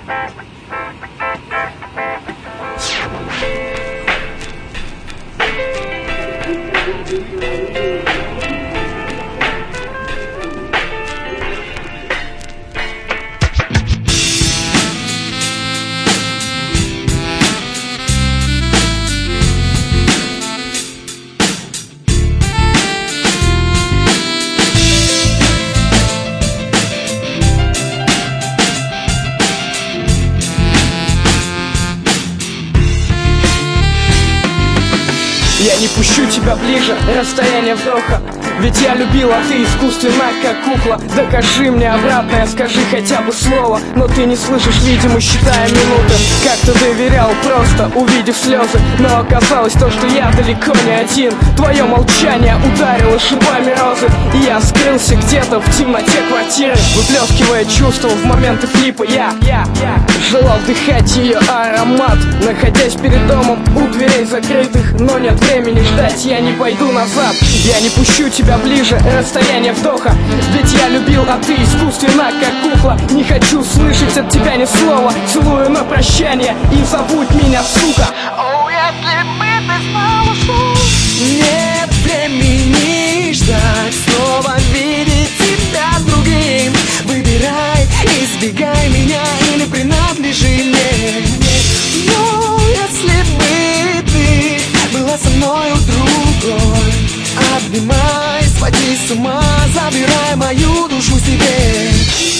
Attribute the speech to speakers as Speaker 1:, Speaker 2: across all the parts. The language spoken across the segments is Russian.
Speaker 1: Я не пущу тебя ближе, расстояние вдоха. Ведь я любил, а ты искусственна, как кукла. Докажи мне обратное, скажи хотя бы слово. Но ты не слышишь, видимо, считая минуты. Как-то доверял, просто увидев слезы. Но оказалось то, что я далеко не один. Твое молчание ударило шипами розы. И я скрылся где-то в темноте квартиры, выплескивая чувства в моменты флипа. Я желал вдыхать ее аромат, находясь перед домом у дверей закрытых. Но нет времени ждать, я не пойду назад. Я не пущу тебя ближе, расстояние вдоха. Ведь я любил, а ты искусственна, как кукла. Не хочу слышать от тебя ни слова. Целую на прощание и забудь меня, сука.
Speaker 2: О, если бы ты знала, что
Speaker 3: нет времени ждать, снова видеть тебя другим. Выбирай, избегай меня или принадлежи мне. Но если бы ты была со мною другой, обнимай, своди с ума, забирай мою душу себе.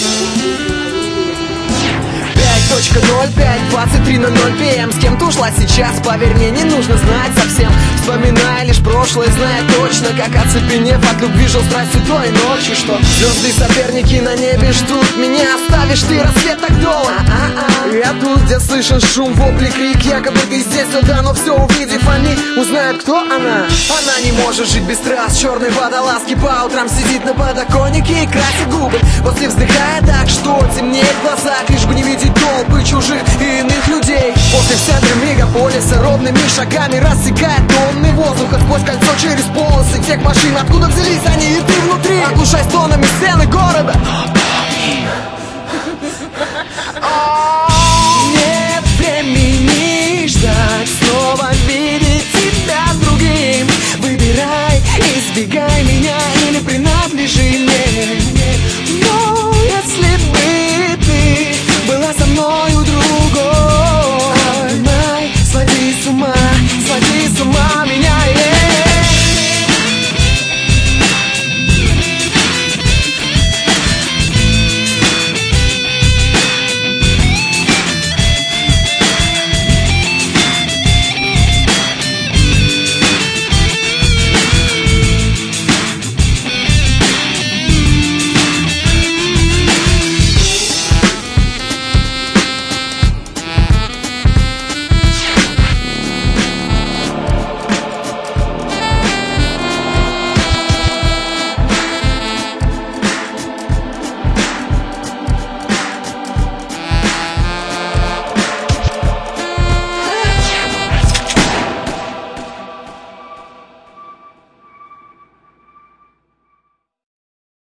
Speaker 3: 5.05, 23:00 п.м. С кем ты ушла сейчас, поверь мне, не нужно знать совсем. Вспоминай лишь прошлое, зная точно, как оцепенев от любви жил страстью той ночи. Что звезды соперники на небе ждут меня, оставишь ты рассвет так долго. Я тут, где слышен шум, вопли, крик, якобы ты здесь, да, но все увидев, они узнают, кто она. Она не может жить без трасс, черной водолазки по утрам сидит на подоконнике и красит губы. После вздыхая так, что темнеет в глазах, лишь бы не видеть толпы чужих и иных людей. После в центре мегаполиса робными шагами рассекает тонны воздуха сквозь кольцо через полосы тех машин, откуда взялись они и ты внутри. Оглушай стонами стены города.